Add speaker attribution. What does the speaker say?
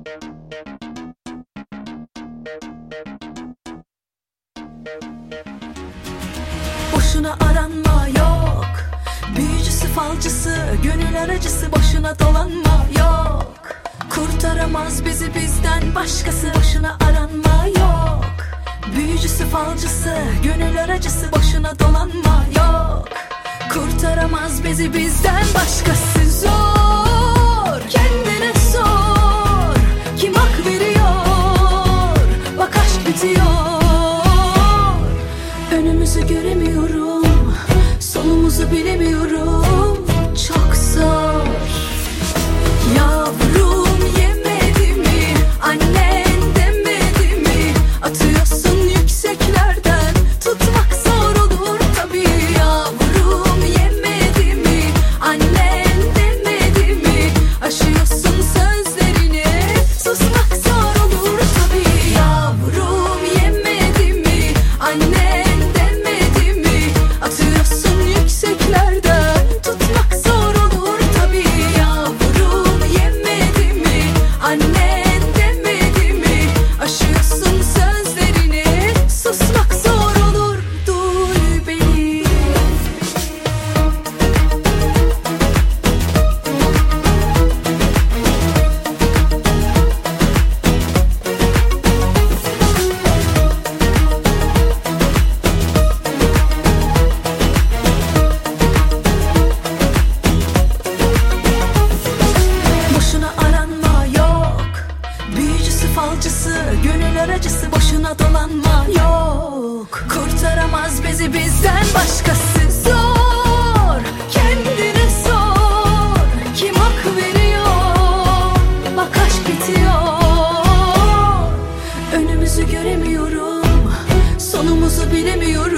Speaker 1: Boşuna aranma yok, büyücüsü falcısı, gönül aracısı, boşuna dolanma yok. Kurtaramaz bizi bizden başkası, boşuna aranma yok. Büyücüsü falcısı, gönül aracısı, boşuna dolanma yok. Kurtaramaz bizi bizden başkası. Zor, kendine sor, kim hak veriyor, bak aşk bitiyor. Önümüzü göremiyorum, sonumuzu bilemiyorum, çok zor. Yavrum yemedi mi, annen demedi mi, atıyorsun yükseklerden, tutmak zor olur tabii. Yavrum yemedi mi, annen demedi mi, aşıyorsun sözlerini, susmak zor olur tabii. Yavrum yemedi mi, annen demedi mi, atıyorsun yükseklerden, tutmak zor olur tabii. Yavrum yemedi mi, annen demedi mi, aşıyorsun sözlerini, susmak zor olur, duy beni. Boşuna aranma yok, büyücüsü falcısı, gönül aracısı, boşuna dolanma yok. Kurtaramaz bizi bizden başkası. Zor, kendine sor, kim hak veriyor, bak aşk bitiyor. Önümüzü göremiyorum, sonumuzu bilemiyorum.